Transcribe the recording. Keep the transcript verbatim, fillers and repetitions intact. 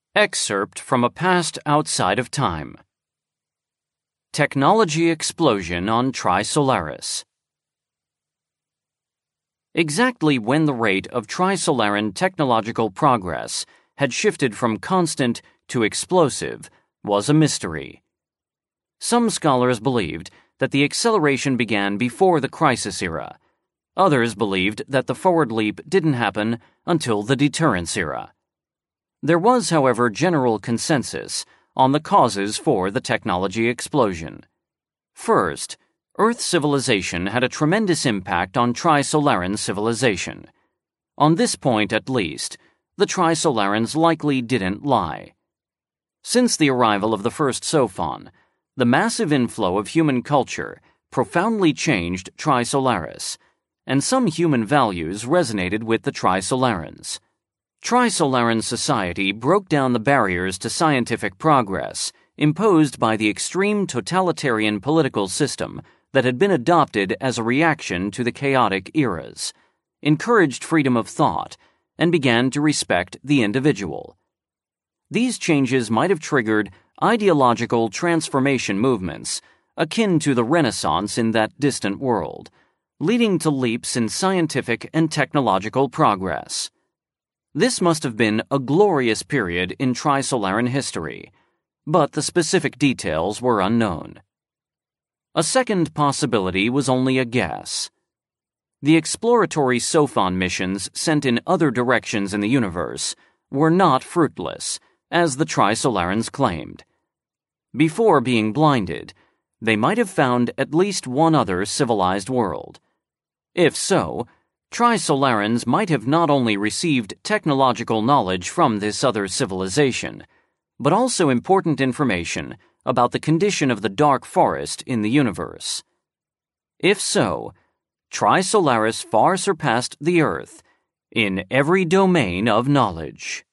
Excerpt from a past outside of time. Technology explosion on Trisolaris. Exactly when the rate of Trisolaran technological progress had shifted from constant to explosive was a mystery. Some scholars believed that the acceleration began before the Crisis era. Others believed that the forward leap didn't happen until the Deterrence era. There was, however, general consensus on the causes for the technology explosion. First, Earth civilization had a tremendous impact on Trisolaran civilization. On this point, at least, the Trisolarans likely didn't lie. Since the arrival of the first Sophon, the massive inflow of human culture profoundly changed Trisolaris, and some human values resonated with the Trisolarans. Trisolaran society broke down the barriers to scientific progress imposed by the extreme totalitarian political system that had been adopted as a reaction to the chaotic eras, encouraged freedom of thought, and began to respect the individual. These changes might have triggered ideological transformation movements akin to the Renaissance in that distant world, leading to leaps in scientific and technological progress. This must have been a glorious period in Trisolaran history, but the specific details were unknown. A second possibility was only a guess. The exploratory Sophon missions sent in other directions in the universe were not fruitless, as the Trisolarans claimed. Before being blinded, they might have found at least one other civilized world. If so, Trisolarans might have not only received technological knowledge from this other civilization, but also important information about the condition of the dark forest in the universe. If so, Trisolaris far surpassed the Earth in every domain of knowledge.